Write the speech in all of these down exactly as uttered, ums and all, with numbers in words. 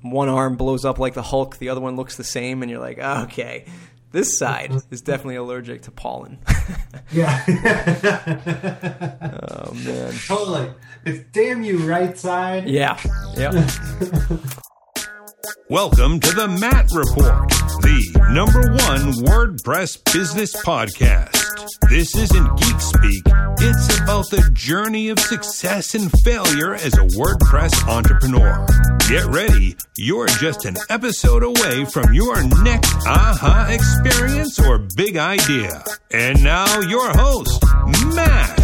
one arm blows up like the Hulk, the other one looks the same, and you're like, oh, okay, this side is definitely allergic to pollen. Yeah. Oh, man. Totally. It's damn you right side. Yeah. Yep. Welcome to the Matt Report, the number one WordPress business podcast. This isn't geek speak. It's about the journey of success and failure as a WordPress entrepreneur. Get ready. You're just an episode away from your next aha experience or big idea. And now your host, Matt.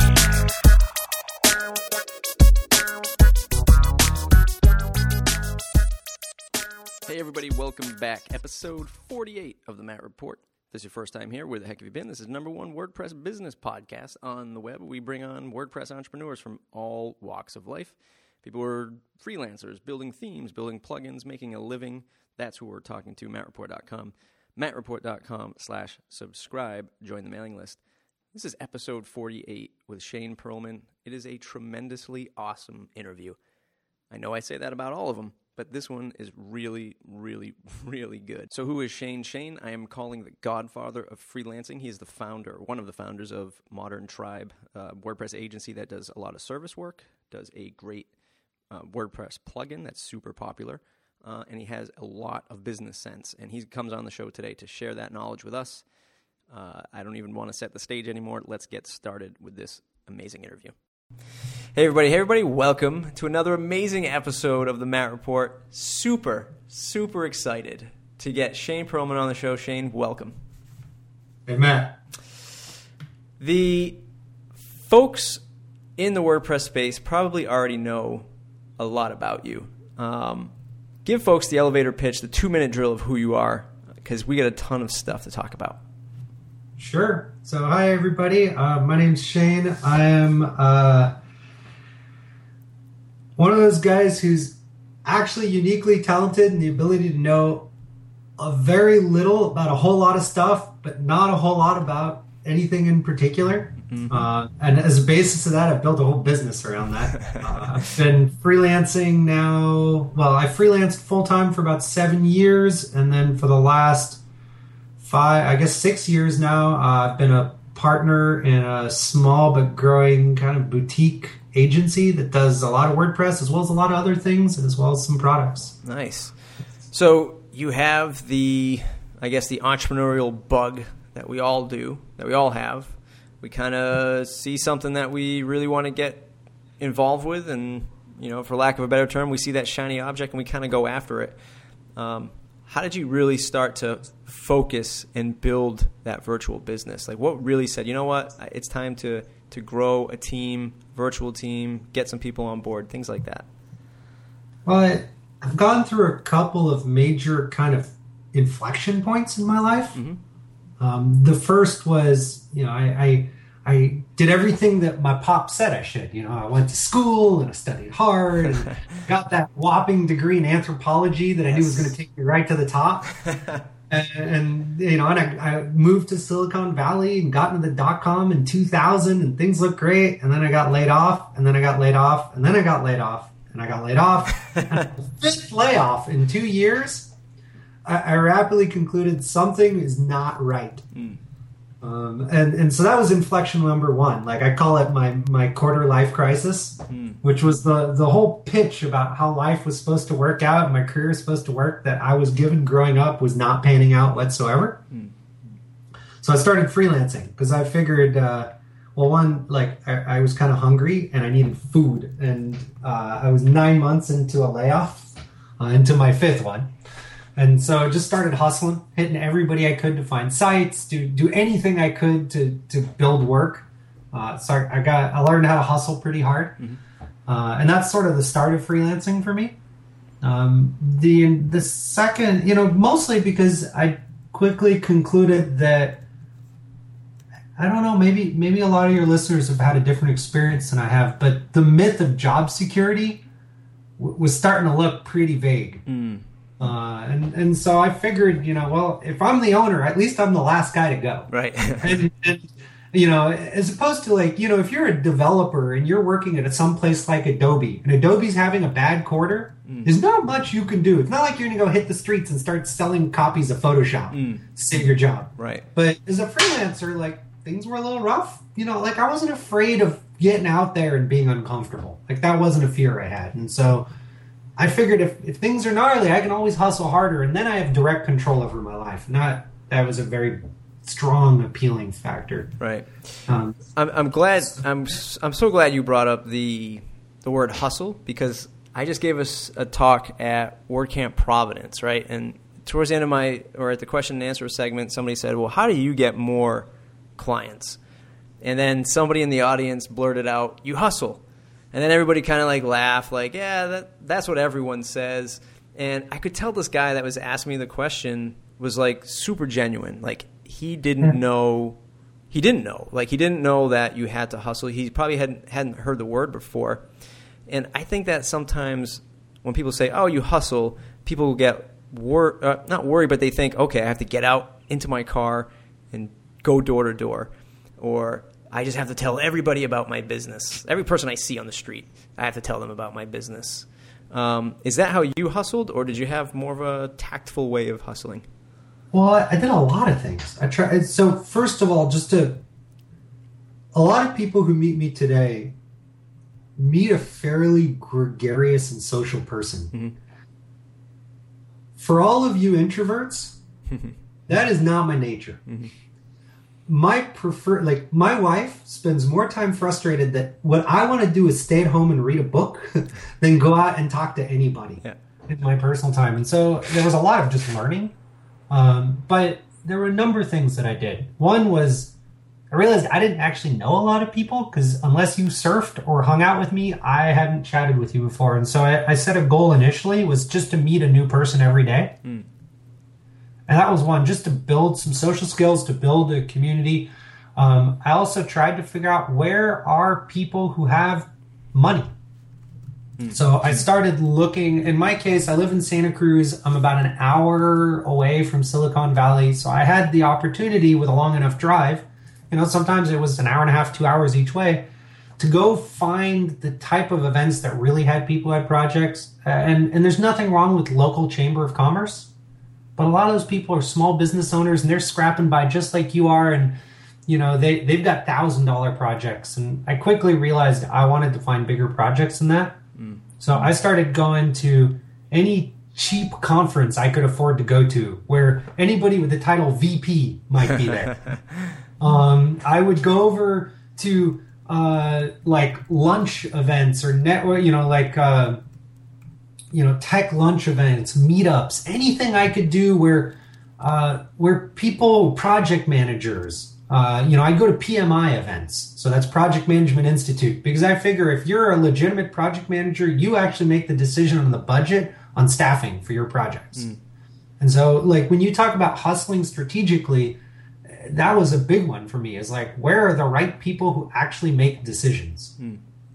Hey everybody, welcome back. Episode forty-eight of the Matt Report. If this is your first time here, where the heck have you been? This is number one WordPress business podcast on the web. We bring on WordPress entrepreneurs from all walks of life. People who are freelancers, building themes, building plugins, making a living. That's who we're talking to, matt report dot com. matt report dot com slash subscribe. Join the mailing list. This is episode forty-eight with Shane Perlman. It is a tremendously awesome interview. I know I say that about all of them, but this one is really, really, really good. So who is Shane? Shane, I am calling the godfather of freelancing. He is the founder, one of the founders of Modern Tribe, a WordPress agency that does a lot of service work, does a great uh, WordPress plugin that's super popular, uh, and he has a lot of business sense. And he comes on the show today to share that knowledge with us. Uh, I don't even want to set the stage anymore. Let's get started with this amazing interview. Hey everybody, hey everybody, welcome to another amazing episode of the Matt Report. Super, super excited to get Shane Perlman on the show. Shane, welcome. Hey, Matt. The folks in the WordPress space probably already know a lot about you. Um, give folks the elevator pitch, the two-minute drill of who you are, because we got a ton of stuff to talk about. Sure. So, hi, everybody. Uh, my name's Shane. I am uh, one of those guys who's actually uniquely talented in the ability to know a very little about a whole lot of stuff, but not a whole lot about anything in particular. Mm-hmm. Uh, and as a basis of that, I've built a whole business around that. uh, I've been freelancing now. Well, I freelanced full-time for about seven years, and then for the last Five, I guess six years now, uh, I've been a partner in a small but growing kind of boutique agency that does a lot of WordPress as well as a lot of other things, as well as some products. Nice. So you have the, I guess, the entrepreneurial bug that we all do, that we all have. We kind of see something that we really want to get involved with, and, you know, for lack of a better term, we see that shiny object and we kind of go after it. Um, How did you really start to focus and build that virtual business? Like, what really said, you know what, it's time to, to grow a team, virtual team, get some people on board, things like that? Well, I, I've gone through a couple of major kind of inflection points in my life. Mm-hmm. Um, the first was, you know, I, I I did everything that my pop said I should. You know, I went to school and I studied hard and got that whopping degree in anthropology that I knew was going to take me right to the top. and, and, you know, and I, I moved to Silicon Valley and got into the dot-com in two thousand, and things looked great. And then I got laid off, and then I got laid off, and then I got laid off, and I got laid off. And the fifth layoff in two years, I, I rapidly concluded something is not right. Mm. Um, and, and so that was inflection number one. Like, I call it my, my quarter life crisis, mm. which was the, the whole pitch about how life was supposed to work out and my career was supposed to work that I was given growing up was not panning out whatsoever. Mm. So I started freelancing because I figured, uh, well, one, like I, I was kind of hungry and I needed food. And uh, I was nine months into a layoff, uh, into my fifth one. And so I just started hustling, hitting everybody I could to find sites, do do anything I could to to build work. Uh, so I got I learned how to hustle pretty hard, mm-hmm. uh, and that's sort of the start of freelancing for me. Um, the the second, you know, mostly because I quickly concluded that I don't know, maybe maybe a lot of your listeners have had a different experience than I have, but the myth of job security w- was starting to look pretty vague. Mm. Uh, and, and so I figured, you know, well, if I'm the owner, at least I'm the last guy to go. Right. and, and, You know, as opposed to like, you know, if you're a developer and you're working at some place like Adobe and Adobe's having a bad quarter, mm. there's not much you can do. It's not like you're going to go hit the streets and start selling copies of Photoshop mm. to save your job. Right. But as a freelancer, like things were a little rough. You know, like I wasn't afraid of getting out there and being uncomfortable. Like that wasn't a fear I had. And so I figured if, if things are gnarly, I can always hustle harder. And then I have direct control over my life. Not that was a very strong appealing factor. Right. Um, I'm, I'm glad. I'm I'm so glad you brought up the the word hustle, because I just gave us a talk at WordCamp Providence, right? And towards the end of my or at the question and answer segment, somebody said, "Well, how do you get more clients?" And then somebody in the audience blurted out, "You hustle." And then everybody kind of like laughed, like, "Yeah, that that's what everyone says." And I could tell this guy that was asking me the question was like super genuine, like. He didn't know, he didn't know, like he didn't know that you had to hustle. He probably hadn't hadn't heard the word before. And I think that sometimes when people say, oh, you hustle, people get, wor- uh, not worried, but they think, okay, I have to get out into my car and go door to door. Or I just have to tell everybody about my business. Every person I see on the street, I have to tell them about my business. Um, is that how you hustled, or did you have more of a tactful way of hustling? Well, I did a lot of things. I tried. So first of all, just to, a lot of people who meet me today meet a fairly gregarious and social person. Mm-hmm. For all of you introverts, that is not my nature. Mm-hmm. My prefer, like my wife spends more time frustrated that what I want to do is stay at home and read a book than go out and talk to anybody yeah. in my personal time. And so there was a lot of just learning. Um, but there were a number of things that I did. One was I realized I didn't actually know a lot of people, because unless you surfed or hung out with me, I hadn't chatted with you before. And so I, I set a goal initially was just to meet a new person every day. Mm. And that was one, just to build some social skills, to build a community. Um, I also tried to figure out where are people who have money. So I started looking, in my case, I live in Santa Cruz. I'm about an hour away from Silicon Valley. So I had the opportunity with a long enough drive, you know, sometimes it was an hour and a half, two hours each way, to go find the type of events that really had people at projects. Uh, and, and there's nothing wrong with local chamber of commerce, but a lot of those people are small business owners and they're scrapping by just like you are. And, you know, they, they've got one thousand dollars projects. And I quickly realized I wanted to find bigger projects than that. So I started going to any cheap conference I could afford to go to where anybody with the title V P might be there. um, I would go over to uh, like lunch events or network, you know, like, uh, you know, tech lunch events, meetups, anything I could do where, uh, where people, project managers, Uh, you know, I go to P M I events. So that's Project Management Institute, because I figure if you're a legitimate project manager, you actually make the decision on the budget on staffing for your projects. Mm. And so like when you talk about hustling strategically, that was a big one for me, is like, where are the right people who actually make decisions? Mm.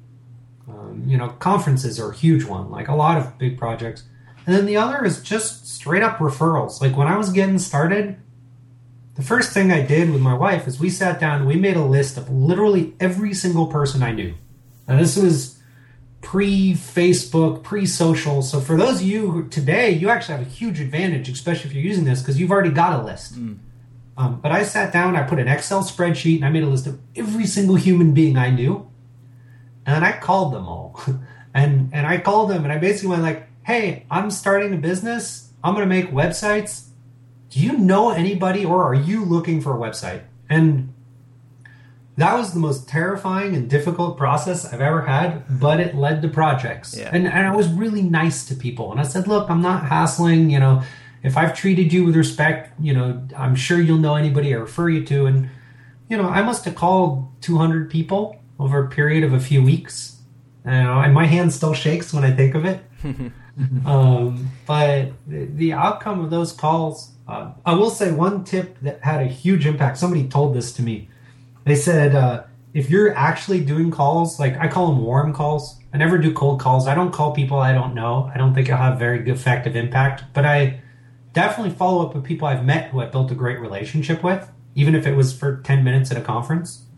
Um, you know, conferences are a huge one, like a lot of big projects. And then the other is just straight up referrals. Like when I was getting started, the first thing I did with my wife is we sat down and we made a list of literally every single person I knew. And this was pre-Facebook, pre-social. So for those of you who today, you actually have a huge advantage, especially if you're using this, because you've already got a list. Mm. Um, but I sat down, I put an Excel spreadsheet, and I made a list of every single human being I knew. And I called them all. and and I called them and I basically went like, hey, I'm starting a business. I'm going to make websites. Do you know anybody, or are you looking for a website? And that was the most terrifying and difficult process I've ever had, but it led to projects. Yeah. And, and I was really nice to people. And I said, look, I'm not hassling, you know, if I've treated you with respect, you know, I'm sure you'll know anybody I refer you to. And, you know, I must have called two hundred people over a period of a few weeks. You know, and my hand still shakes when I think of it. um, but the, the outcome of those calls, Uh, I will say one tip that had a huge impact. Somebody told this to me. They said, uh, if you're actually doing calls, like I call them warm calls. I never do cold calls. I don't call people I don't know. I don't think it'll have very good effective impact. But I definitely follow up with people I've met who I built a great relationship with, even if it was for ten minutes at a conference.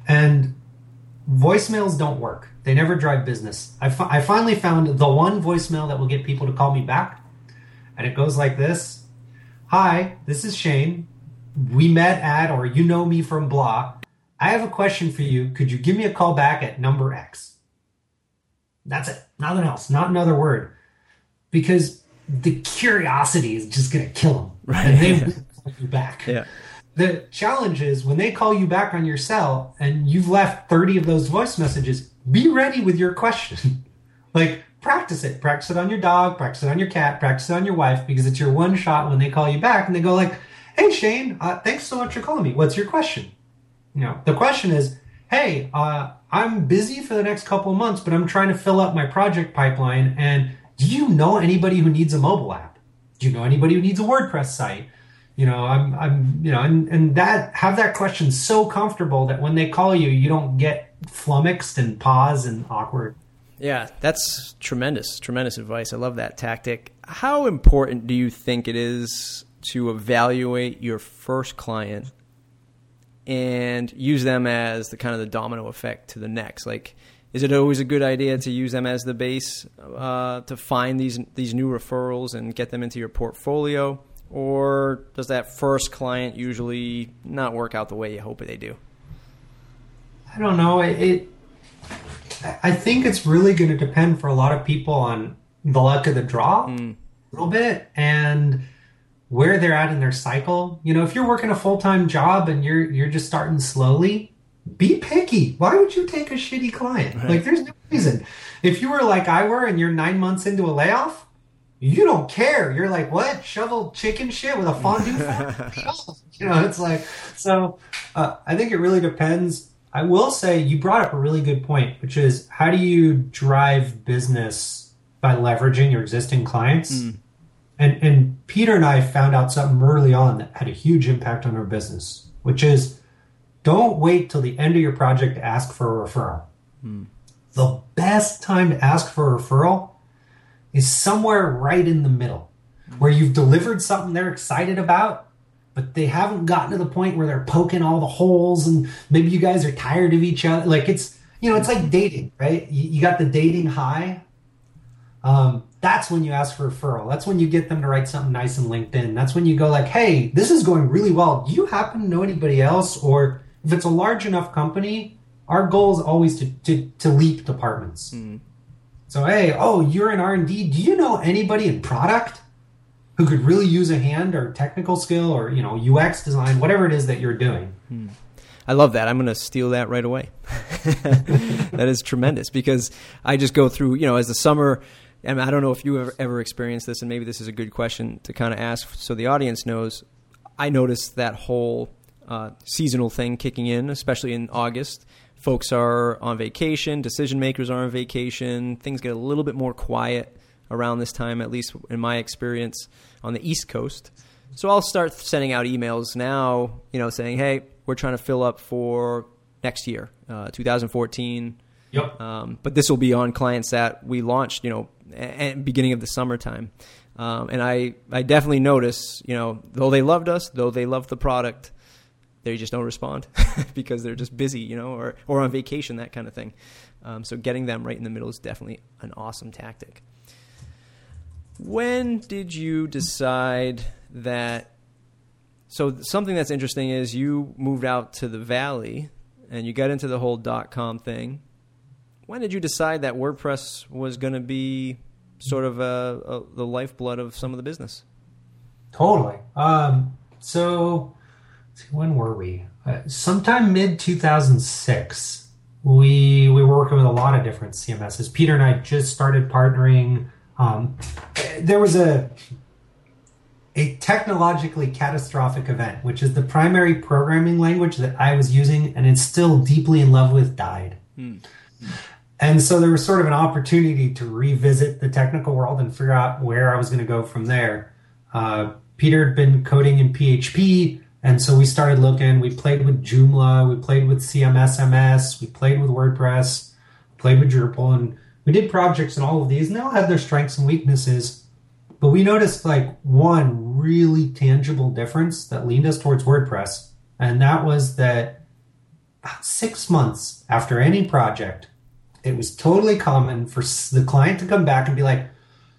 And voicemails don't work. They never drive business. I, fi- I finally found the one voicemail that will get people to call me back. And it goes like this. Hi, this is Shane. We met at, or you know me from blah. I have a question for you. Could you give me a call back at number X? That's it. Nothing else. Not another word. Because the curiosity is just going to kill them. Right. And they will call you back. Yeah. The challenge is when they call you back on your cell and you've left thirty of those voice messages, be ready with your question. Like, practice it. Practice it on your dog, practice it on your cat, practice it on your wife, because it's your one shot when they call you back and they go like, hey, Shane, uh, thanks so much for calling me. What's your question? You know, the question is, hey, uh, I'm busy for the next couple of months, but I'm trying to fill up my project pipeline. And do you know anybody who needs a mobile app? Do you know anybody who needs a WordPress site? You know, I'm, I'm, you know, and, and that, have that question so comfortable that when they call you, you don't get flummoxed and pause and awkward. Yeah, that's tremendous, tremendous advice. I love that tactic. How important do you think it is to evaluate your first client and use them as the kind of the domino effect to the next? Like, is it always a good idea to use them as the base uh, to find these these new referrals and get them into your portfolio? Or does that first client usually not work out the way you hope they do? I don't know. It, it I think it's really going to depend for a lot of people on the luck of the draw mm. a little bit and where they're at in their cycle. You know, if you're working a full-time job and you're you're just starting slowly, be picky. Why would you take a shitty client? Right. Like, there's no reason. If you were like I were and you're nine months into a layoff, you don't care. You're like, what? Shovel chicken shit with a fondue fork? You know, it's like, so uh, I think it really depends. I will say you brought up a really good point, which is how do you drive business by leveraging your existing clients? Mm. And, and Peter and I found out something early on that had a huge impact on our business, which is don't wait till the end of your project to ask for a referral. Mm. The best time to ask for a referral is somewhere right in the middle, where you've delivered something they're excited about, but they haven't gotten to the point where they're poking all the holes and maybe you guys are tired of each other. Like, it's, you know, it's like dating, right? You, you got the dating high. Um, that's when you ask for a referral. That's when you get them to write something nice in LinkedIn. That's when you go like, hey, this is going really well. Do you happen to know anybody else? Or if it's a large enough company, our goal is always to, to, to leap departments. Mm. So, hey, oh, you're in R and D. Do you know anybody in product who could really use a hand or technical skill or, you know, U X design, whatever it is that you're doing? Hmm. I love that. I'm going to steal that right away. That is tremendous because I just go through, you know, as the summer, and I don't know if you ever, ever experienced this, and maybe this is a good question to kind of ask so the audience knows. I noticed that whole uh, seasonal thing kicking in, especially in August. Folks are on vacation. Decision makers are on vacation. Things get a little bit more quiet around this time, at least in my experience on the East Coast. So I'll start sending out emails now, you know, saying, hey, we're trying to fill up for next year, uh, two thousand fourteen. Yep. Um, but this will be on clients that we launched, you know, at beginning of the summertime. Um, and I, I definitely notice, you know, though they loved us, though they loved the product, they just don't respond because they're just busy, you know, or, or on vacation, that kind of thing. Um, so getting them right in the middle is definitely an awesome tactic. When did you decide that? So something that's interesting is you moved out to the Valley and you got into the whole dot-com thing. When did you decide that WordPress was going to be sort of a, a, the lifeblood of some of the business? Totally. Um, so when were we? Uh, sometime mid two thousand six, we we were working with a lot of different C M Ss. Peter and I just started partnering. Um, there was a a technologically catastrophic event, which is the primary programming language that I was using and it's still deeply in love with, died. Hmm. And so there was sort of an opportunity to revisit the technical world and figure out where I was going to go from there. Uh, Peter had been coding in P H P, and so we started looking. We played with Joomla, we played with C M S M S, we played with WordPress, played with Drupal, and we did projects in all of these, and they all had their strengths and weaknesses. But we noticed like one really tangible difference that leaned us towards WordPress, and that was that about six months after any project, it was totally common for the client to come back and be like,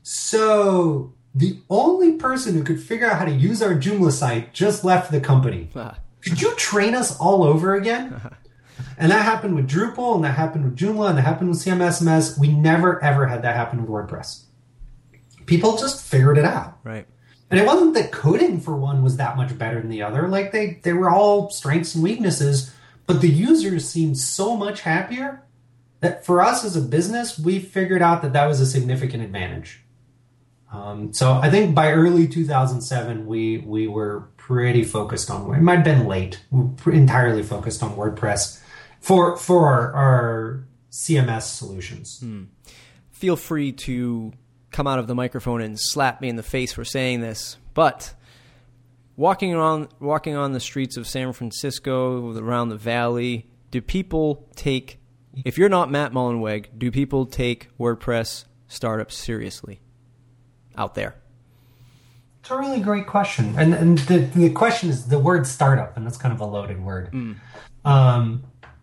so the only person who could figure out how to use our Joomla site just left the company. Could you train us all over again? And that happened with Drupal, and that happened with Joomla, and that happened with C M S M S. We never, ever had that happen with WordPress. People just figured it out. Right. And it wasn't that coding for one was that much better than the other. Like they, they were all strengths and weaknesses, but the users seemed so much happier that for us as a business, we figured out that that was a significant advantage. Um, so I think by early two thousand seven, we we were pretty focused on, it might have been late, we were entirely focused on WordPress for for our, our C M S solutions. Hmm. Feel free to come out of the microphone and slap me in the face for saying this, but walking around, walking on the streets of San Francisco, around the valley, do people take, if you're not Matt Mullenweg, do people take WordPress startups seriously out there? It's a really great question. And, and the, the question is the word startup, and that's kind of a loaded word. Mm. Um,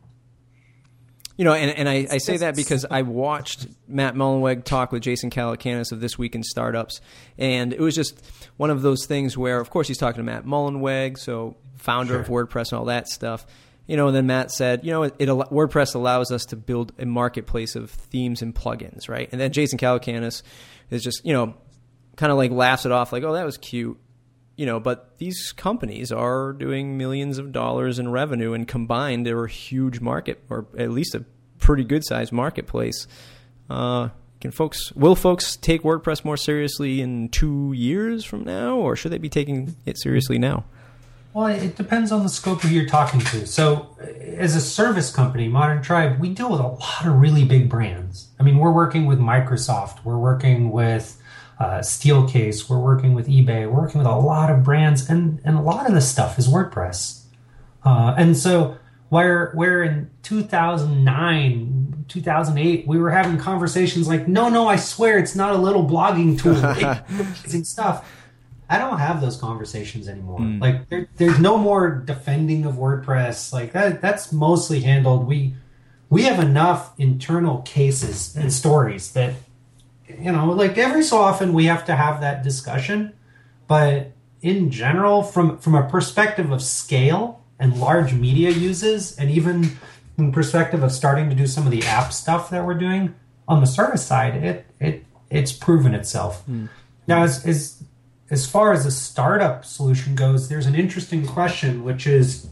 You know, and, and I, I say that because I watched Matt Mullenweg talk with Jason Calacanis of This Week in Startups, and it was just one of those things where, of course, he's talking to Matt Mullenweg, so founder sure. of WordPress and all that stuff. You know, and then Matt said, you know, it, it WordPress allows us to build a marketplace of themes and plugins, right? And then Jason Calacanis is just, you know, kind of like laughs it off, like, oh, that was cute. You know, but these companies are doing millions of dollars in revenue, and combined, they're a huge market, or at least a pretty good-sized marketplace. Uh, can folks, will folks take WordPress more seriously in two years from now, or should they be taking it seriously now? Well, it depends on the scope of who you're talking to. So, as a service company, Modern Tribe, we deal with a lot of really big brands. I mean, we're working with Microsoft, we're working with Uh, Steelcase, we're working with eBay, we're working with a lot of brands, and, and a lot of this stuff is WordPress. Uh, and so where, where in two thousand nine, two thousand eight, we were having conversations like, no, no, I swear it's not a little blogging tool. Amazing stuff. I don't have those conversations anymore. Mm. Like there, there's no more defending of WordPress. Like that, that's mostly handled. We, we have enough internal cases and stories that, you know, like every so often we have to have that discussion, but in general, from, from a perspective of scale and large media uses, and even from perspective of starting to do some of the app stuff that we're doing on the service side, it, it, it's proven itself. Mm. Now, as, as, as far as a startup solution goes, there's an interesting question, which is,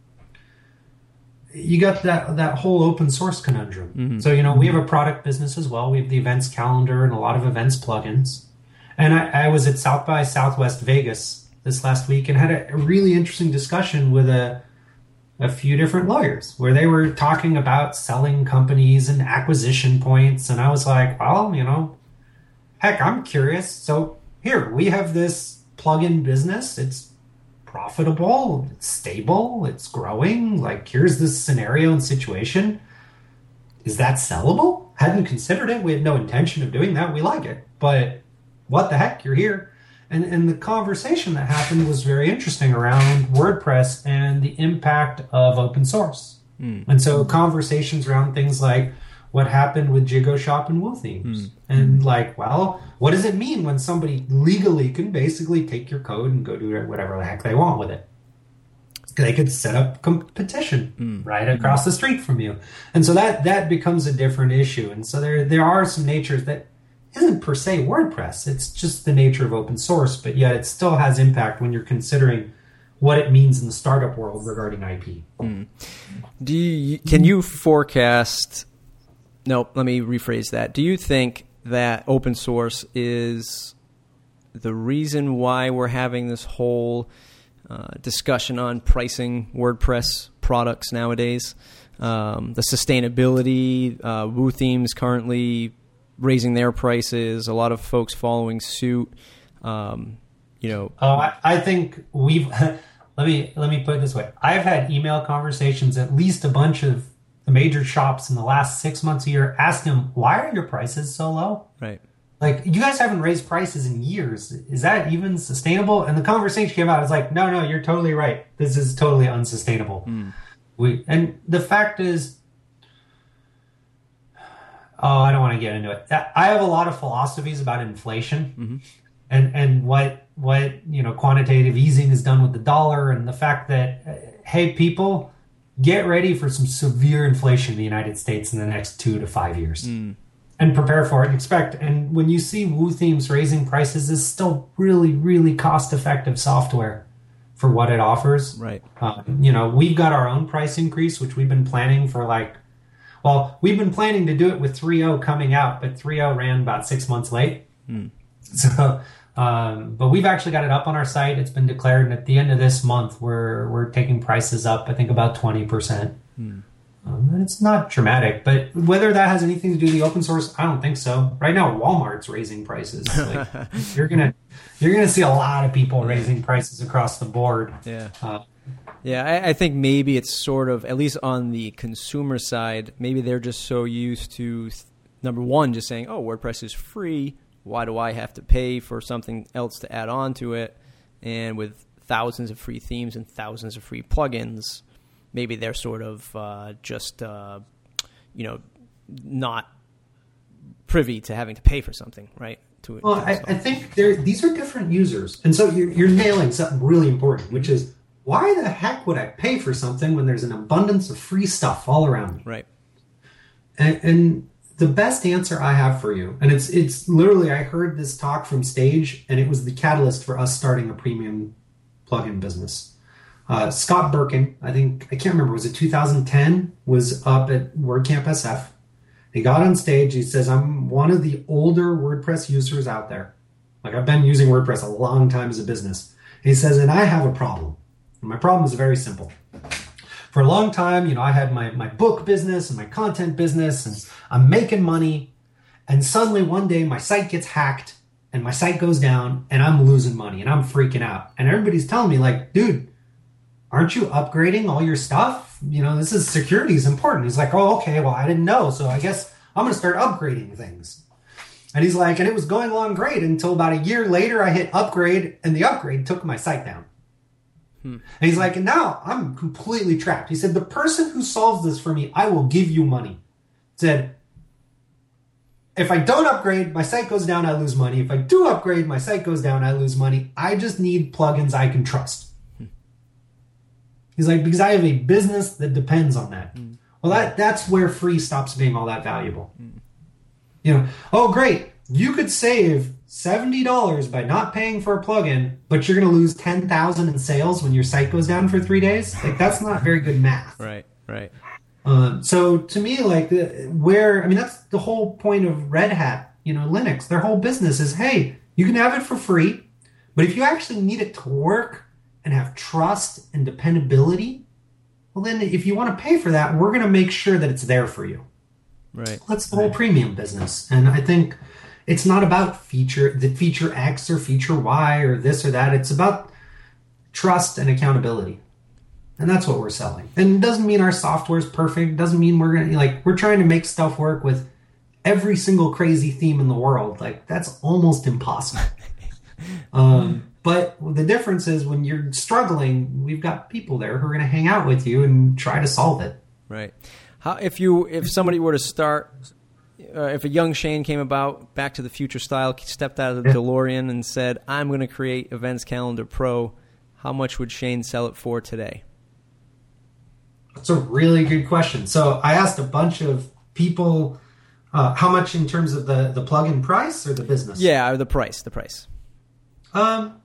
you got that that whole open source conundrum. Mm-hmm. So, you know, we have a product business as well. We have the events calendar and a lot of events plugins. And I, I was at South by Southwest Vegas this last week and had a, a really interesting discussion with a a few different lawyers where they were talking about selling companies and acquisition points. And I was like, well, you know, heck, I'm curious. So here, we have this plugin business. It's profitable, it's stable, it's growing. Like, here's this scenario and situation. Is that sellable? Hadn't considered it. We had no intention of doing that. We like it. But what the heck? You're here. And, and the conversation that happened was very interesting around WordPress and the impact of open source. Mm. And so conversations around things like what happened with JigoShop and WooThemes. Mm. And like, well, what does it mean when somebody legally can basically take your code and go do whatever the heck they want with it? They could set up competition mm. right across mm. the street from you. And so that, that becomes a different issue. And so there, there are some natures that isn't per se WordPress. It's just the nature of open source, but yet it still has impact when you're considering what it means in the startup world regarding I P. Mm. Do you, can you forecast... No, let me rephrase that. Do you think that open source is the reason why we're having this whole uh, discussion on pricing WordPress products nowadays? Um, the sustainability, uh, WooThemes currently raising their prices, a lot of folks following suit. Um, you know, oh, I, I think we've. let me let me put it this way. I've had email conversations, at least a bunch of the major shops in the last six months a year, ask them, why are your prices so low? Right. Like, you guys haven't raised prices in years. Is that even sustainable? And the conversation came out, I was like, no, no, you're totally right. This is totally unsustainable. Mm. We and the fact is, oh, I don't want to get into it. I have a lot of philosophies about inflation, mm-hmm. and and what what you know quantitative easing has done with the dollar, and the fact that uh, hey, people, get ready for some severe inflation in the United States in the next two to five years, mm. and prepare for it and expect. And when you see WooThemes raising prices, is still really really cost effective software for what it offers. Right. Um, you know, we've got our own price increase, which we've been planning for like, well, we've been planning to do it with three point oh coming out, but three point oh ran about six months late. Mm. So, um, but we've actually got it up on our site. It's been declared. And at the end of this month, we're, we're taking prices up, I think about twenty percent. Mm. Um, and it's not dramatic, but whether that has anything to do with the open source, I don't think so. Right now, Walmart's raising prices. Like, you're gonna you're gonna see a lot of people raising prices across the board. Yeah, uh, yeah. I, I think maybe it's sort of, at least on the consumer side, maybe they're just so used to number one, just saying, "Oh, WordPress is free. Why do I have to pay for something else to add on to it?" And with thousands of free themes and thousands of free plugins, maybe they're sort of uh, just, uh, you know, not privy to having to pay for something, right? To, well, to I, I think these are different users. And so you're, you're nailing something really important, which is, why the heck would I pay for something when there's an abundance of free stuff all around me? Right. And, and the best answer I have for you, and it's it's literally, I heard this talk from Stage, and it was the catalyst for us starting a premium plugin business. Uh, Scott Birkin, I think, I can't remember, was it two thousand ten, was up at WordCamp S F. He got on stage, he says, I'm one of the older WordPress users out there. Like, I've been using WordPress a long time as a business. And he says, and I have a problem. And my problem is very simple. For a long time, you know, I had my, my book business and my content business, and I'm making money. And suddenly one day my site gets hacked and my site goes down and I'm losing money and I'm freaking out. And everybody's telling me, like, dude, aren't you upgrading all your stuff? You know, this is security is important. He's like, oh, okay, well, I didn't know. So I guess I'm going to start upgrading things. And he's like, and it was going along great until about a year later, I hit upgrade and the upgrade took my site down. Hmm. And he's like, and now I'm completely trapped. He said, the person who solves this for me, I will give you money. He said, if I don't upgrade, my site goes down, I lose money. If I do upgrade, my site goes down, I lose money. I just need plugins I can trust. He's like, because I have a business that depends on that. Mm. Well, that that's where free stops being all that valuable. Mm. You know, oh, great. You could save seventy dollars by not paying for a plugin, but you're going to lose ten thousand dollars in sales when your site goes down for three days. Like, that's not very good math. Right, right. Um, so to me, like, where, I mean, that's the whole point of Red Hat, you know, Linux. Their whole business is, hey, you can have it for free, but if you actually need it to work and have trust and dependability, well, then if you want to pay for that, we're going to make sure that it's there for you. Right. That's the whole premium business. And I think it's not about feature, the feature X or feature Y or this or that. It's about trust and accountability. And that's what we're selling. And it doesn't mean our software is perfect. It doesn't mean we're going to, like, we're trying to make stuff work with every single crazy theme in the world. Like, that's almost impossible. um, But the difference is when you're struggling, we've got people there who are going to hang out with you and try to solve it. Right. How if you if somebody were to start, uh, if a young Shane came about, Back to the Future style, stepped out of the yeah. DeLorean and said, "I'm going to create Events Calendar Pro," how much would Shane sell it for today? That's a really good question. So I asked a bunch of people, uh, how much in terms of the the plugin price or the business? Yeah, or the price. The price. Um.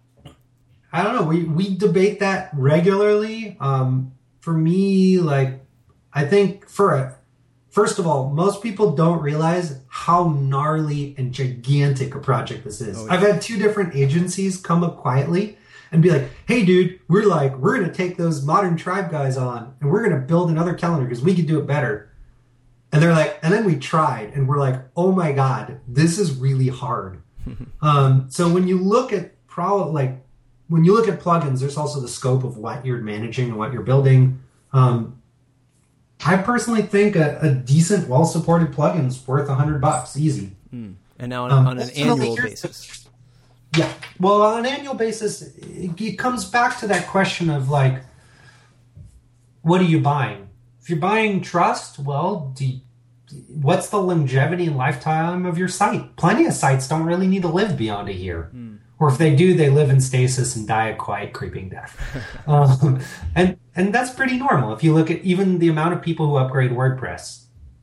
I don't know. We, we debate that regularly. Um, for me, like, I think for a, first of all, most people don't realize how gnarly and gigantic a project this is. Oh, yeah. I've had two different agencies come up quietly and be like, hey, dude, we're like, we're going to take those Modern Tribe guys on and we're going to build another calendar because we could do it better. And they're like, and then we tried and we're like, oh my God, this is really hard. um, so when you look at probably like, when you look at plugins, there's also the scope of what you're managing and what you're building. Um, I personally think a, a decent, well-supported plugin is worth a hundred bucks, easy. Mm. And now on, um, on an annual basis. Yeah. Well, on an annual basis, it, it comes back to that question of like, what are you buying? If you're buying trust, well, do you, what's the longevity and lifetime of your site? Plenty of sites don't really need to live beyond a year. Mm. Or if they do, they live in stasis and die a quiet, creeping death. um, and and that's pretty normal if you look at even the amount of people who upgrade WordPress.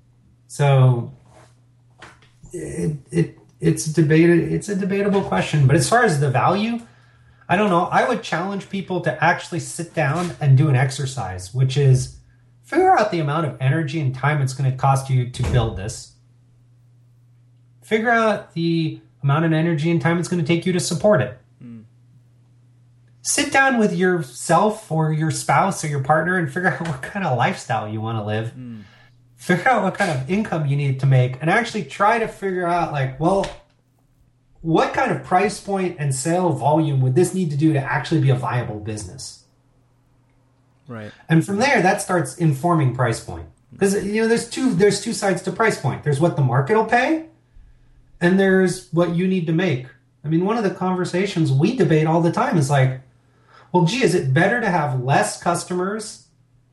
So it it it's debated. It's a debatable question. But as far as the value, I don't know. I would challenge people to actually sit down and do an exercise, which is figure out the amount of energy and time it's going to cost you to build this. Figure out the amount of energy and time it's going to take you to support it. Mm. Sit down with yourself or your spouse or your partner and figure out what kind of lifestyle you want to live. Mm. Figure out what kind of income you need to make and actually try to figure out like, well, what kind of price point and sale volume would this need to do to actually be a viable business? Right. And from there, that starts informing price point. Because, you know, there's two there's two sides to price point. There's what the market will pay, and there's what you need to make. I mean, one of the conversations we debate all the time is like, well, gee, is it better to have less customers,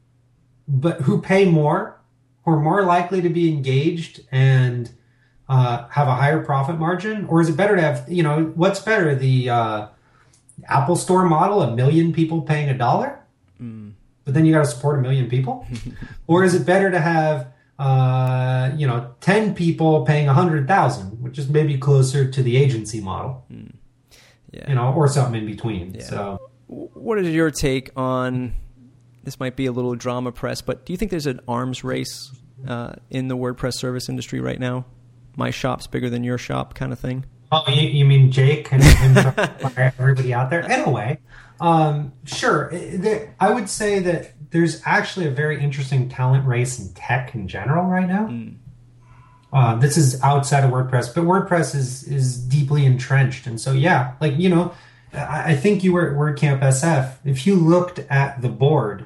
but who pay more, who are more likely to be engaged and uh, have a higher profit margin? Or is it better to have, you know, what's better, the uh, Apple Store model, a million people paying a dollar? Mm. But then you got to support a million people? Or is it better to have, uh, you know, ten people paying a hundred thousand, which is maybe closer to the agency model, mm. yeah. you know, or something in between. Yeah. So, what is your take on, this might be a little drama press, but do you think there's an arms race uh, in the WordPress service industry right now? My shop's bigger than your shop kind of thing? Oh, you, you mean Jake and him everybody out there? Anyway. Um, sure. I would say that there's actually a very interesting talent race in tech in general right now. Mm. Uh, this is outside of WordPress, but WordPress is, is deeply entrenched. And so, yeah, like, you know, I, I think you were at WordCamp S F. If you looked at the board,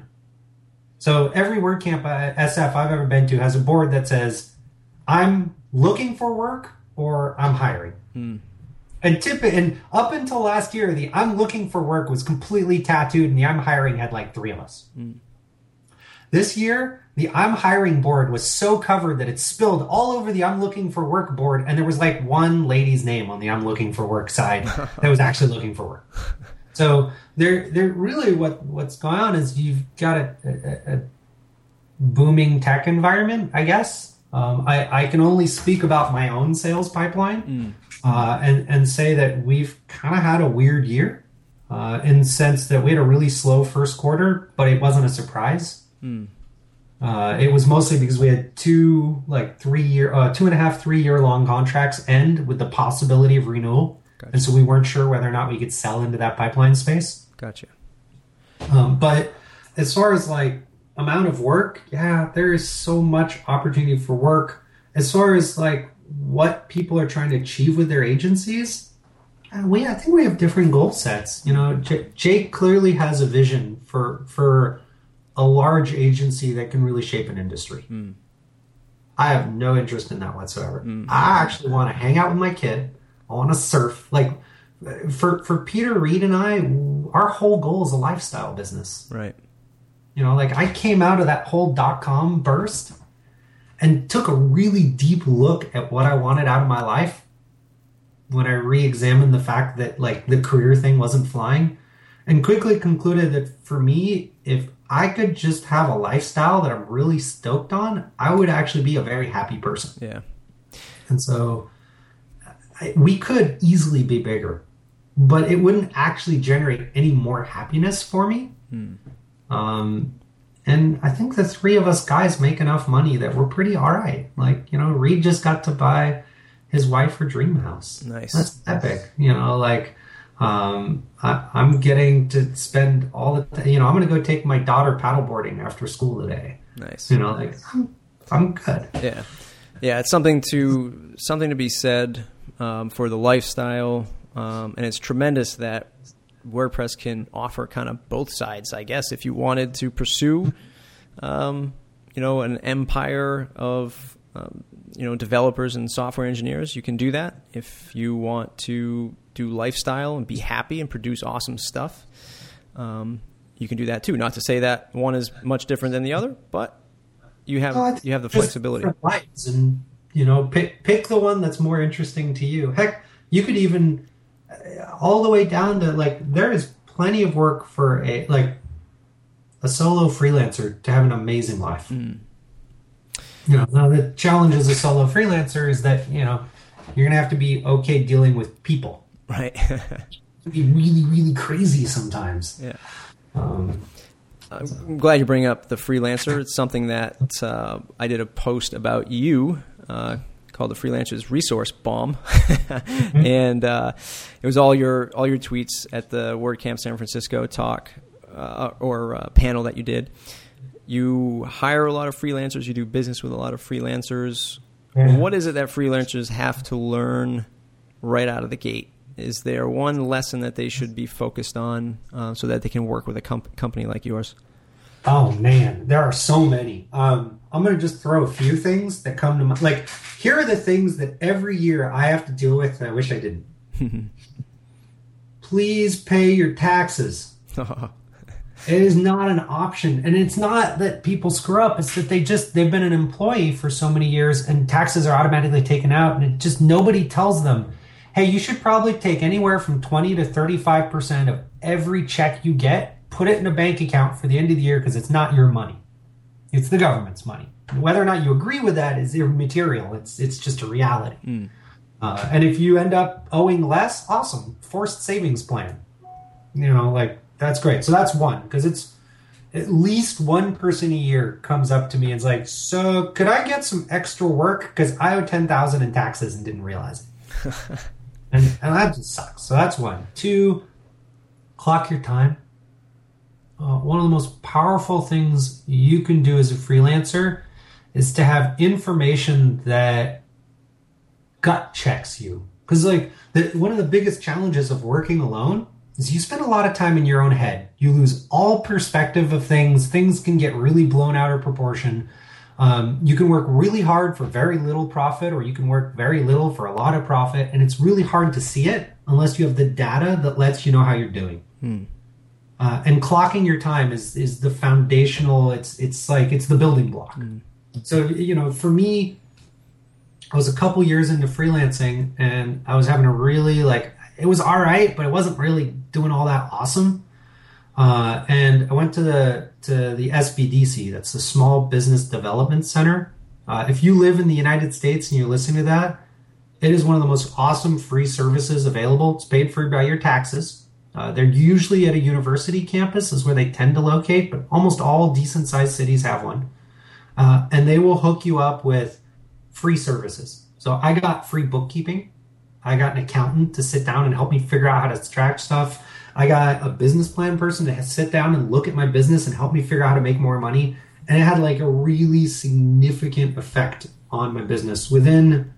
so every WordCamp S F I've ever been to has a board that says, I'm looking for work or I'm hiring. Mm. And tip and up until last year, the I'm looking for work was completely tattooed, and the I'm hiring had like three of us. Mm. This year, the I'm hiring board was so covered that it spilled all over the I'm looking for work board, and there was like one lady's name on the I'm looking for work side that was actually looking for work. So there, there really what what's going on is you've got a, a, a booming tech environment, I guess. Um, I, I can only speak about my own sales pipeline. Mm. Uh, and, and say that we've kind of had a weird year uh, in the sense that we had a really slow first quarter, but it wasn't a surprise. Mm. Uh, it was mostly because we had two, like three year, uh, two and a half, three year long contracts end with the possibility of renewal. Gotcha. And so we weren't sure whether or not we could sell into that pipeline space. Gotcha. Um, but as far as like amount of work, yeah, there is so much opportunity for work. As far as like what people are trying to achieve with their agencies, we I think we have different goal sets. You know, J- Jake clearly has a vision for for a large agency that can really shape an industry. Mm. I have no interest in that whatsoever. Mm. I actually want to hang out with my kid. I want to surf. Like for for Peter Reed and I, our whole goal is a lifestyle business. Right. You know, like I came out of that whole dot-com burst and took a really deep look at what I wanted out of my life when I re-examined the fact that like the career thing wasn't flying, and quickly concluded that for me, if I could just have a lifestyle that I'm really stoked on, I would actually be a very happy person. Yeah. And so I, we could easily be bigger, but it wouldn't actually generate any more happiness for me. Hmm. Um, And I think the three of us guys make enough money that we're pretty all right. Like, you know, Reed just got to buy his wife her dream house. Nice. That's epic. You know, like, um, I, I'm getting to spend all the, th- you know, I'm going to go take my daughter paddleboarding after school today. Nice. You know, like, I'm, I'm good. Yeah. Yeah. It's something to, something to be said, um, for the lifestyle. Um, and it's tremendous that WordPress can offer kind of both sides, I guess. If you wanted to pursue, um, you know, an empire of, um, you know, developers and software engineers, you can do that. If you want to do lifestyle and be happy and produce awesome stuff, um, you can do that too. Not to say that one is much different than the other, but you have Well, you have the just flexibility. different lives, and you know, pick pick the one that's more interesting to you. Heck, you could even uh, all the way down to like there is plenty of work for a like a solo freelancer to have an amazing life. Mm. You know, now the challenge as a solo freelancer is that you know you're gonna have to be okay dealing with people. Right. It can be really, really crazy sometimes. Yeah. Um, I'm glad you bring up the freelancer. It's something that uh, I did a post about you uh, called the Freelancers Resource Bomb, mm-hmm. and uh, it was all your all your tweets at the WordCamp San Francisco talk uh, or uh, panel that you did. You hire a lot of freelancers. You do business with a lot of freelancers. Yeah. What is it that freelancers have to learn right out of the gate? Is there one lesson that they should be focused on uh, so that they can work with a comp- company like yours? Oh, man, there are so many. Um, I'm going to just throw a few things that come to mind. Like, here are the things that every year I have to deal with, and I wish I didn't. Please pay your taxes. It is not an option. And it's not that people screw up. It's that they just, they've been an employee for so many years, and taxes are automatically taken out, and it just nobody tells them, hey, you should probably take anywhere from twenty to thirty-five percent of every check you get, put it in a bank account for the end of the year because it's not your money. It's the government's money. Whether or not you agree with that is immaterial. It's it's just a reality. Mm. Uh, and if you end up owing less, awesome. Forced savings plan. You know, like, that's great. So that's one, because it's at least one person a year comes up to me and is like, so could I get some extra work? Because I owe ten thousand dollars in taxes and didn't realize it. And, and that just sucks. So that's one. Two, clock your time. Uh, one of the most powerful things you can do as a freelancer is to have information that gut checks you. Because like the, one of the biggest challenges of working alone is you spend a lot of time in your own head. You lose all perspective of things. Things can get really blown out of proportion. Um, you can work really hard for very little profit, or you can work very little for a lot of profit, and it's really hard to see it unless you have the data that lets you know how you're doing. Hmm. Uh, and clocking your time is is the foundational. It's it's like it's the building block. Hmm. So you know, for me, I was a couple years into freelancing, and I was having a really like it was all right, but it wasn't really doing all that awesome. Uh, and I went to the to the S B D C, that's the Small Business Development Center. Uh, if you live in the United States and you're listening to that, it is one of the most awesome free services available. It's paid for by your taxes. Uh, they're usually at a university campus is where they tend to locate, but almost all decent-sized cities have one. Uh, and they will hook you up with free services. So I got free bookkeeping. I got an accountant to sit down and help me figure out how to track stuff. I got a business plan person to sit down and look at my business and help me figure out how to make more money. And it had like a really significant effect on my business. Within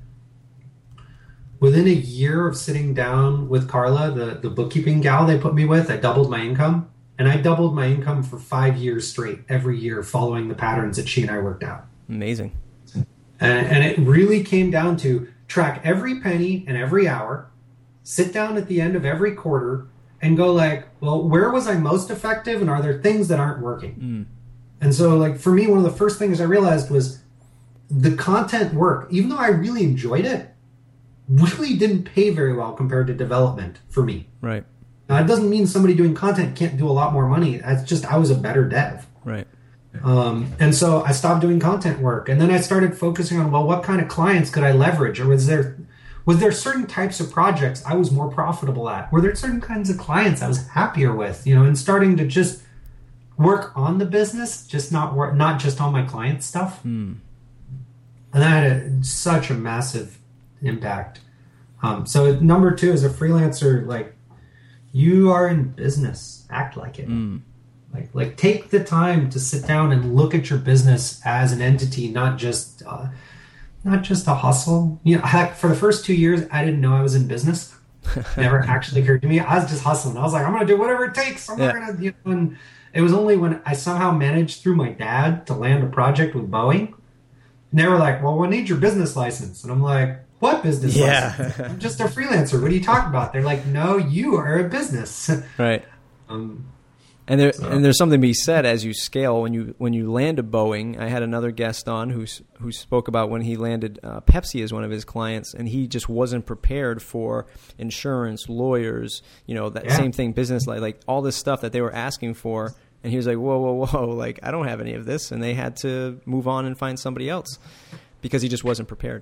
within a year of sitting down with Carla, the, the bookkeeping gal they put me with, I doubled my income. And I doubled my income for five years straight, every year, following the patterns that she and I worked out. Amazing. And, and it really came down to track every penny and every hour, sit down at the end of every quarter, and go like, well, where was I most effective, and are there things that aren't working? Mm. And so like for me, one of the first things I realized was the content work, even though I really enjoyed it, really didn't pay very well compared to development for me. Right. Now, it doesn't mean somebody doing content can't do a lot more money. It's just I was a better dev. Right. Um, and so I stopped doing content work, and then I started focusing on, well, what kind of clients could I leverage, or was there Was there certain types of projects I was more profitable at? Were there certain kinds of clients I was happier with? You know, and starting to just work on the business, just not work, not just on my client stuff. Mm. And that had a, such a massive impact. Um, so number two, as a freelancer, like you are in business, act like it. Mm. Like, like take the time to sit down and look at your business as an entity, not just. Uh, Not just a hustle. You know, heck, for the first two years, I didn't know I was in business. Never actually occurred to me. I was just hustling. I was like, I'm going to do whatever it takes. I'm yeah. not going to, you know, and it was only when I somehow managed through my dad to land a project with Boeing. And they were like, well, we need your business license. And I'm like, what business yeah. license? I'm just a freelancer. What are you talking about? They're like, no, you are a business. Right. Um, And there So. and there's something to be said as you scale. When you when you land a Boeing, I had another guest on who who spoke about when he landed uh, Pepsi as one of his clients, and he just wasn't prepared for insurance, lawyers, you know, that Yeah. same thing, business, like, like all this stuff that they were asking for. And he was like, whoa, whoa, whoa, like, I don't have any of this. And they had to move on and find somebody else because he just wasn't prepared.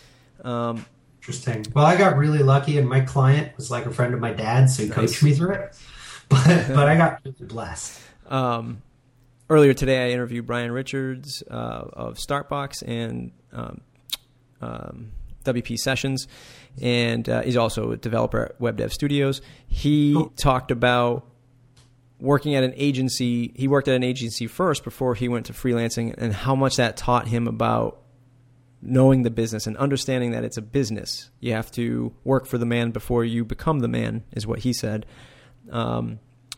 Um, Interesting. Well, I got really lucky, and my client was like a friend of my dad's, so he Nice. coached me through it. But but I got really blessed. Um, earlier today, I interviewed Brian Richards uh, of Startbox and um, um, W P Sessions, and uh, he's also a developer at Web Dev Studios. He Cool. talked about working at an agency. He worked at an agency first before he went to freelancing, and how much that taught him about knowing the business and understanding that it's a business. You have to work for the man before you become the man, is what he said. Um,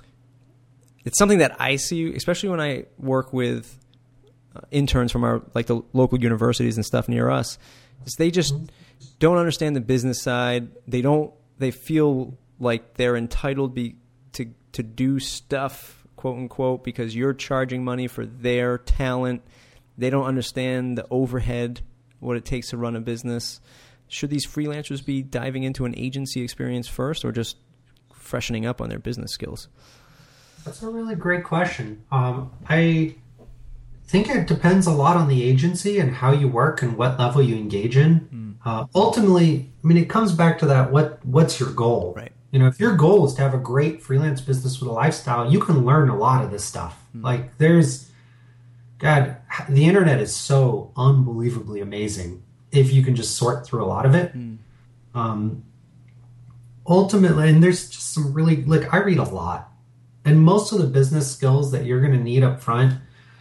it's something that I see, especially when I work with uh, interns from our like the local universities and stuff near us, is they just don't understand the business side. They don't. They feel like they're entitled be, to to do stuff, quote unquote, because you're charging money for their talent. They don't understand the overhead, what it takes to run a business. Should these freelancers be diving into an agency experience first, or just freshening up on their business skills? That's a really great question. Um, I think it depends a lot on the agency and how you work and what level you engage in. Mm. Uh, ultimately, I mean, it comes back to that, what what's your goal? Right. You know, if your goal is to have a great freelance business with a lifestyle, you can learn a lot of this stuff. Mm. Like there's, God, the internet is so unbelievably amazing if you can just sort through a lot of it. Mm. Um, ultimately, and there's just some really, like I read a lot. And most of the business skills that you're going to need up front,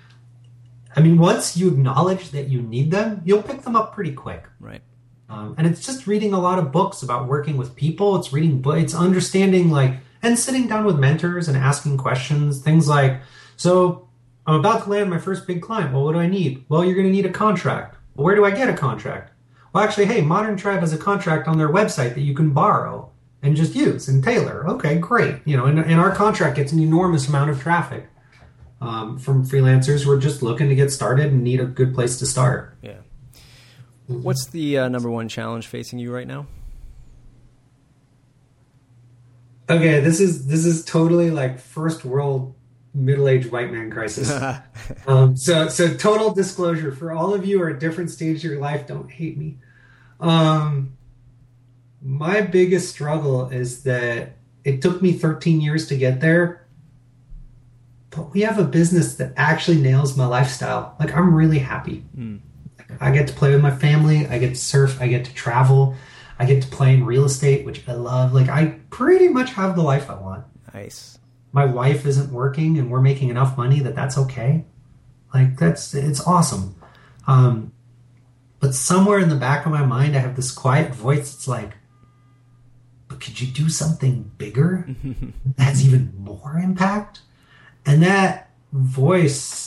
I mean, once you acknowledge that you need them, you'll pick them up pretty quick. Right. Um, and it's just reading a lot of books about working with people. It's reading, it's understanding like, and sitting down with mentors and asking questions, things like, so I'm about to land my first big client. Well, what do I need? Well, you're going to need a contract. Well, where do I get a contract? Well, actually, hey, Modern Tribe has a contract on their website that you can borrow and just use and tailor. Okay, great. You know, and, and our contract gets an enormous amount of traffic um, from freelancers who are just looking to get started and need a good place to start. Yeah. What's the uh, number one challenge facing you right now? Okay, this is this is totally like first world middle-aged white man crisis. um, so so total disclosure for all of you who are at different stages of your life, don't hate me. Um, my biggest struggle is that it took me thirteen years to get there, but we have a business that actually nails my lifestyle. Like I'm really happy. Mm. I get to play with my family. I get to surf. I get to travel. I get to play in real estate, which I love. Like I pretty much have the life I want. Nice. My wife isn't working and we're making enough money that that's okay. Like that's, it's awesome. Um, but somewhere in the back of my mind, I have this quiet voice that's like, but could you do something bigger that has even more impact? And that voice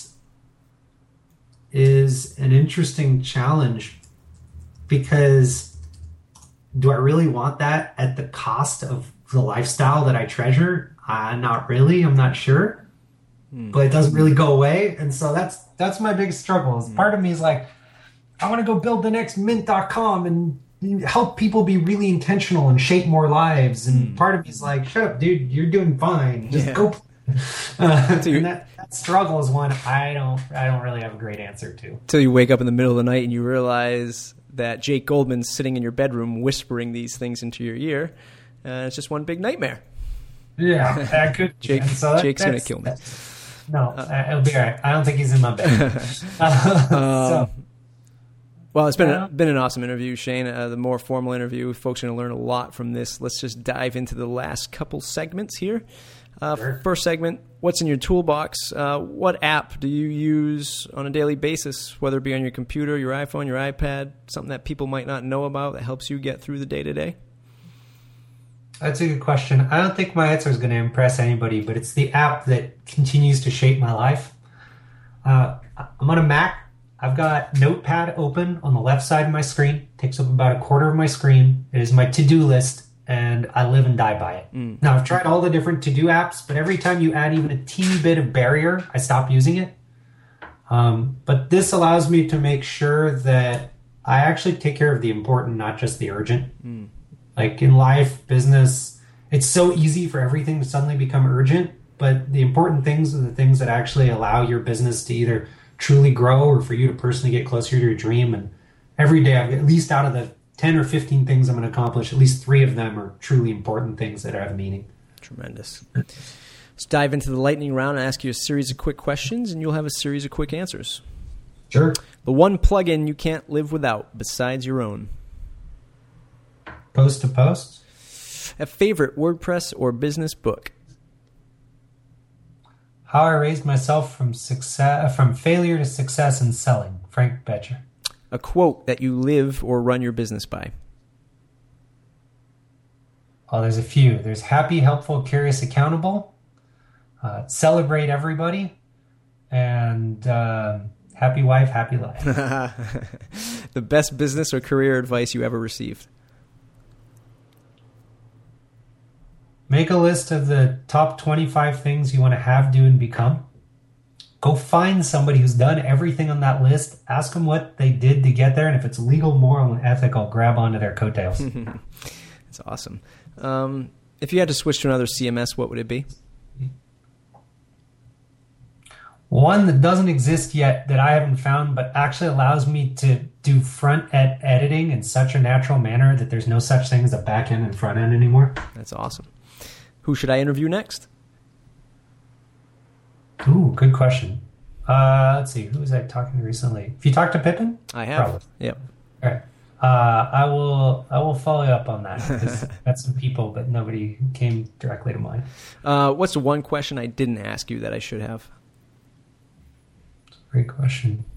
is an interesting challenge because do I really want that at the cost of the lifestyle that I treasure? Uh, not really. I'm not sure, mm. but it doesn't really go away. And so that's, that's my biggest struggle is mm. part of me is like, I want to go build the next mint dot com and help people be really intentional and shape more lives. And mm. part of me is like, shut up, dude, you're doing fine. Just yeah. go. Uh, so and that, that struggle is one I don't, I don't really have a great answer to. Until you wake up in the middle of the night and you realize that Jake Goldman's sitting in your bedroom whispering these things into your ear. Uh, it's just one big nightmare. Yeah, that could Jake, so that, Jake's going to kill me. No, uh, it'll be all right. I don't think he's in my bed. uh, so. um, well, it's been a, been an awesome interview, Shane. Uh, the more formal interview, folks are going to learn a lot from this. Let's just dive into the last couple segments here. Uh, sure. First segment, what's in your toolbox? Uh, what app do you use on a daily basis, whether it be on your computer, your iPhone, your iPad, something that people might not know about that helps you get through the day-to-day? That's a good question. I don't think my answer is going to impress anybody, but it's the app that continues to shape my life. Uh, I'm on a Mac. I've got Notepad open on the left side of my screen. It takes up about a quarter of my screen. It is my to-do list and I live and die by it. Mm. Now, I've tried all the different to-do apps, but every time you add even a teeny bit of barrier, I stop using it. Um, but this allows me to make sure that I actually take care of the important, not just the urgent. Mm. Like in life, business, it's so easy for everything to suddenly become urgent, but the important things are the things that actually allow your business to either truly grow or for you to personally get closer to your dream. And every day, I've, at least out of the ten or fifteen things I'm going to accomplish, at least three of them are truly important things that have meaning. Tremendous. Let's dive into the lightning round and ask you a series of quick questions, and you'll have a series of quick answers. Sure. The one plugin you can't live without besides your own. Post to Post. A favorite WordPress or business book. How I Raised Myself from success, from Failure to Success in Selling, Frank Betcher. A quote that you live or run your business by. Oh, there's a few. There's happy, helpful, curious, accountable. Uh, celebrate everybody. And uh, happy wife, happy life. The best business or career advice you ever received. Make a list of the top twenty-five things you want to have, do, and become. Go find somebody who's done everything on that list. Ask them what they did to get there. And if it's legal, moral, and ethical, grab onto their coattails. That's awesome. Um, if you had to switch to another C M S, what would it be? One that doesn't exist yet that I haven't found, but actually allows me to do front-end editing in such a natural manner that there's no such thing as a back-end and front-end anymore. That's awesome. Who should I interview next? Ooh, good question. Uh, let's see. Who was I talking to recently? If you talked to Pippin? I have. Probably. Yep. All right. Uh, I will I will follow up on that. I've got some people, but nobody came directly to mind. Uh, what's the one question I didn't ask you that I should have? Great question.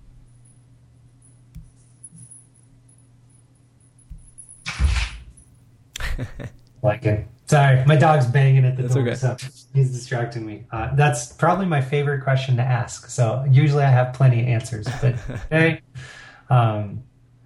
Like it. Sorry, my dog's banging at the that's door, okay. so he's distracting me. Uh, that's probably my favorite question to ask. So usually I have plenty of answers, but hey, um,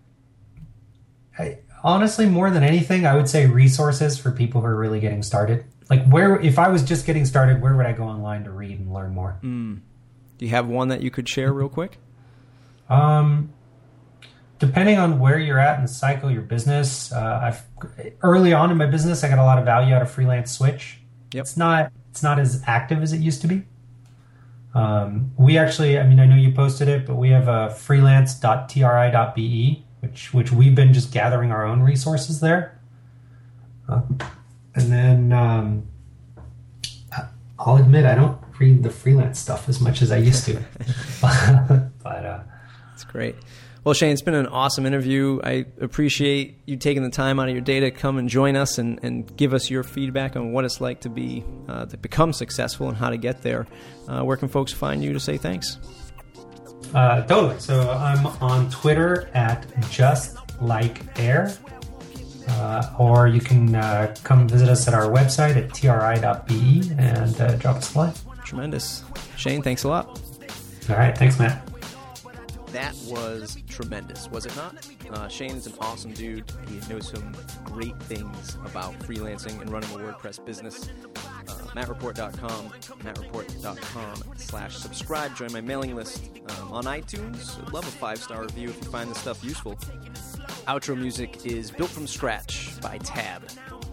I, honestly, more than anything, I would say resources for people who are really getting started. Like where, if I was just getting started, where would I go online to read and learn more? Mm. Do you have one that you could share real quick? Um, depending on where you're at in the cycle of your business, uh, I've early on in my business, I got a lot of value out of Freelance Switch. Yep. It's not it's not as active as it used to be. Um, we actually, I mean, I know you posted it, but we have a freelance dot tri dot b e, which which we've been just gathering our own resources there. Uh, and then um, I'll admit I don't read the freelance stuff as much as I used to. but uh, that's great. Well, Shane, it's been an awesome interview. I appreciate you taking the time out of your day to come and join us and, and give us your feedback on what it's like to be uh, to become successful and how to get there. Uh, where can folks find you to say thanks? Uh, totally. So I'm on Twitter at justlikeair, uh, or you can uh, come visit us at our website at tri dot b e and uh, drop us a line. Tremendous. Shane, thanks a lot. All right. Thanks, Matt. That was tremendous, was it not? Uh, Shane's an awesome dude. He knows some great things about freelancing and running a WordPress business. Uh, matt report dot com, matt report dot com slash subscribe. Join my mailing list um, on iTunes. I'd love a five-star review if you find this stuff useful. Outro music is Built from Scratch by Tab.